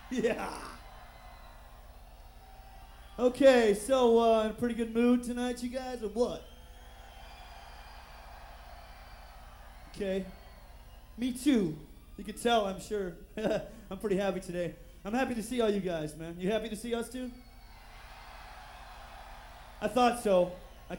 Yeah. Okay, so in a pretty good mood tonight, you guys, or what? Okay. Me too. You can tell, I'm sure. I'm pretty happy today. I'm happy to see all you guys, man. You happy to see us too? I thought so.